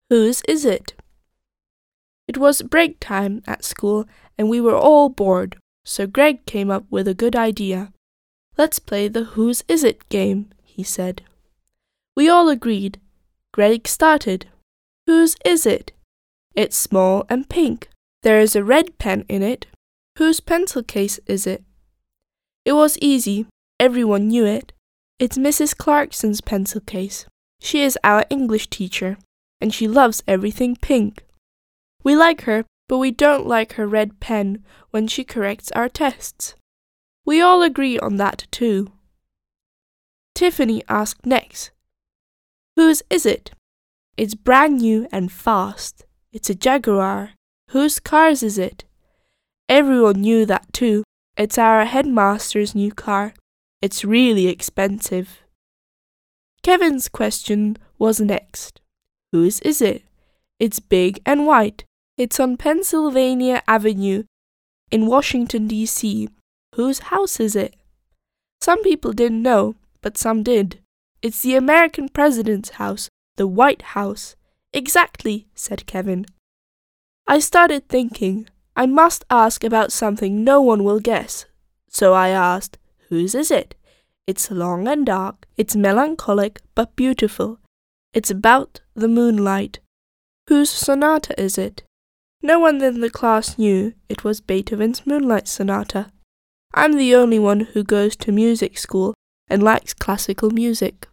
Whose is it? It was break time at school and we were all bored, so Greg came up with a good idea. Let's play the Whose Is It game, he said. We all agreed. Greg started. Whose is it? It's small and pink. There is a red pen in it. Whose pencil case is it? It was easy. Everyone knew it. It's Mrs. Clarkson's pencil case. She is our English teacher, and she loves everything pink. We like her, but we don't like her red pen when she corrects our tests. We all agree on that too. Tiffany asked next. Whose is it? It's brand new and fast. It's a Jaguar. Whose cars is it? Everyone knew that too. It's our headmaster's new car. It's really expensive. Kevin's question was next. Whose is it? It's big and white. It's on Pennsylvania Avenue in Washington, D.C. Whose house is it? Some people didn't know, but some did. It's the American president's house, the White House. Exactly, said Kevin. I started thinking, I must ask about something no one will guess. So I asked, whose is it? It's long and dark. It's melancholic but beautiful. It's about the moonlight. Whose sonata is it? No one in the class knew it was Beethoven's Moonlight Sonata. I'm the only one who goes to music school and likes classical music.